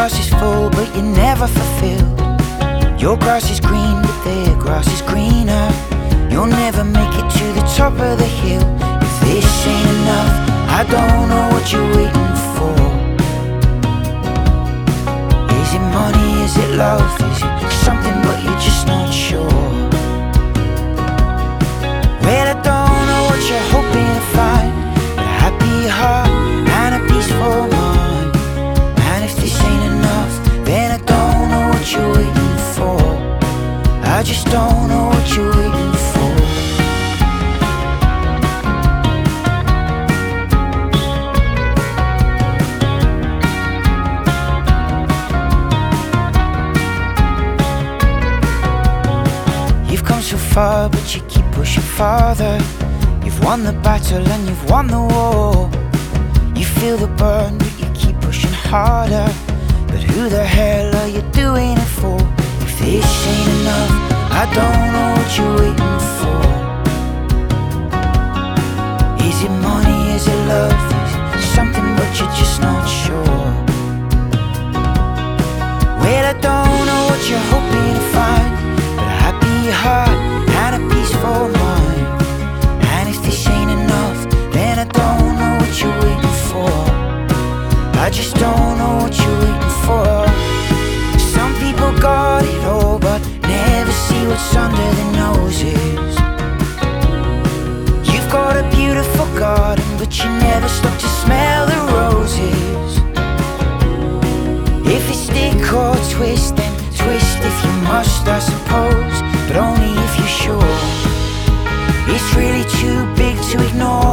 glass is full, but you're never fulfilled. Your grass is green, but their grass is greener. You'll never make it to the top of the hill. If this ain't enough, I don't know what you're waiting for. Is it money, is it love, is it something but you're just not sure? Well, I don't know what you're hoping to find, but a happy heart and a peaceful mind. And if this ain't enough, then I don't know what you're waiting for. I just don't know what you're waiting for. You've come so far, but you keep pushing farther. You've won the battle and you've won the war. You feel the burn, but you keep pushing harder. But who the hell are you doing it for? If this ain't enough, I don't know what you're waiting for. Is it money, is it love, is it something but you're just not sure? Well, I don't know what you're hoping to find, but a happy heart and a peaceful mind. And if this ain't enough, then I don't know what you're waiting for. I just don't know what you're waiting for. Some people got it all, but never see what's under their noses. You've got a beautiful garden, but you never stop to smell the roses. If it's stick or twist, then twist if you must, I suppose, but only if you're sure. It's really too big to ignore.